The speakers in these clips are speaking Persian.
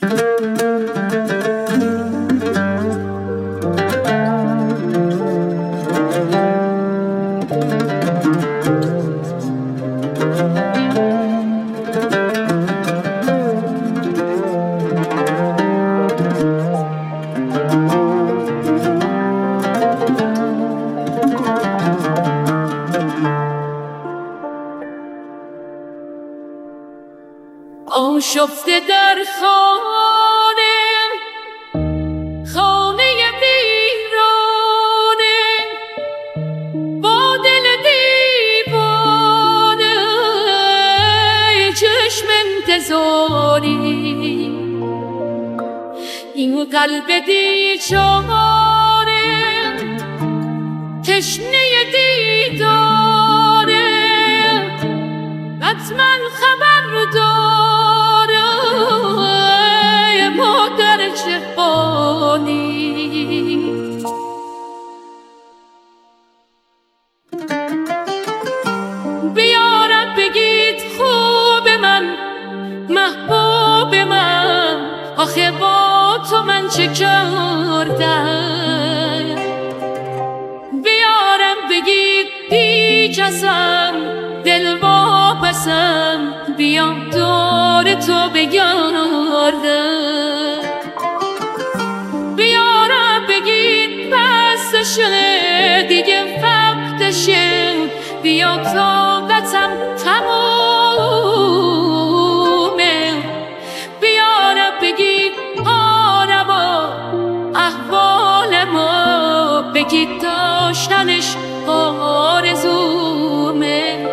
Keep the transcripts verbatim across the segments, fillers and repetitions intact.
آشفته در خانه خانه ویرانه با دل دیوانه چشم انتظاری این قلب بیچاره تشنه دیداره حتما خبر داره مادر جهانی. بیارم بگید خوب من محبوب من آخه با تو من چه کردم. بیارم بگید بیجزم دل واپسم بیام دور تو بگردم. بیارم بگید بستشه دیگه وقتشه بیا طاقتم تمومه. بیارم بگید آرما احوال ما بگید داشتنش آرزومه.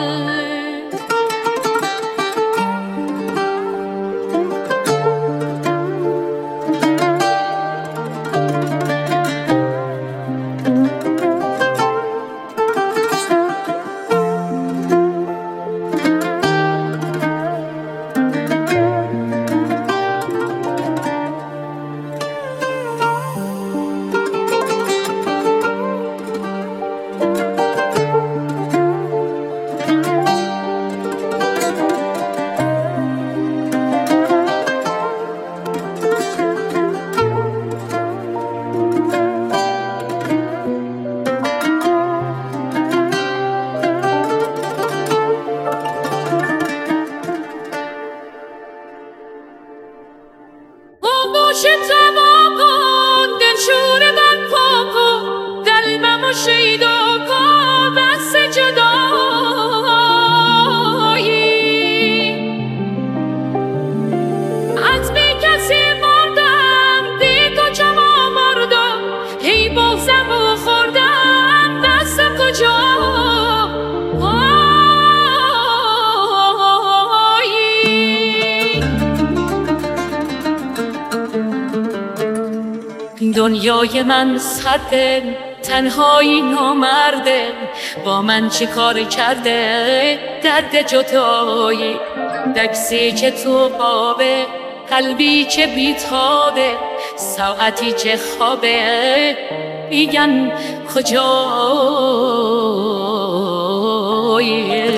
باشه تمام کن دل شوره من پاکو قلبمو شیدا کن بس جدایی. از بی کسی مردم بی تو چما مردم هی بغزم و خوردم دستم کجا. دنیای من سرده تنهایی نامرده با من چه کار کرده درد جدایی. دکسی که تو خوابه قلبی که بیتابه ساعتی که خوابه میگن کجایی.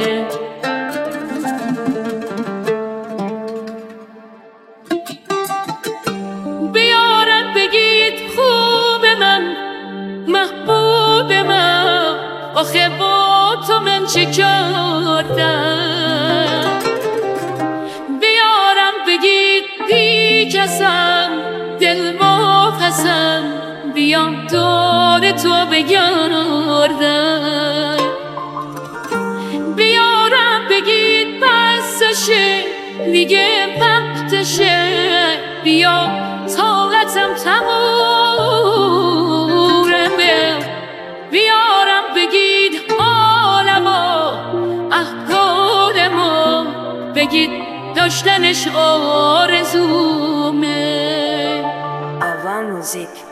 محبوب من آخه با تو من چه کردم. بیارم بگید بیجزم دل واپسم بیام دور تو بگردم. بیارم بگید بسشه دیگه وقتشه بیا طاقتم تمومه. بیارم بگید عالما احوال ما بگید داشتنش آرزومه. آوا موزیک